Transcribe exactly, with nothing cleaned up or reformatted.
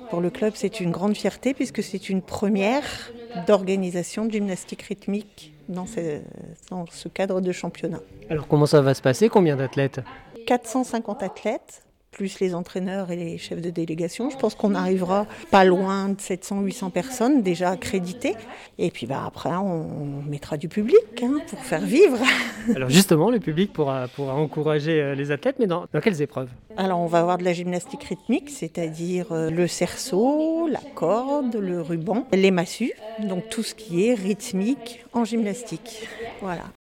Pour le club, c'est une grande fierté puisque c'est une première d'organisation de gymnastique rythmique dans ce, dans ce cadre de championnat. Alors comment ça va se passer? Combien d'athlètes? quatre cent cinquante athlètes, plus les entraîneurs et les chefs de délégation. Je pense qu'on arrivera pas loin de sept cents à huit cents personnes déjà accréditées. Et puis bah, après, on mettra du public hein, pour faire vivre. Alors justement, le public pourra, pourra encourager les athlètes, mais dans, dans quelles épreuves? Alors on va avoir de la gymnastique rythmique, c'est-à-dire le cerceau, la corde, le ruban, les massues, donc tout ce qui est rythmique en gymnastique. Voilà.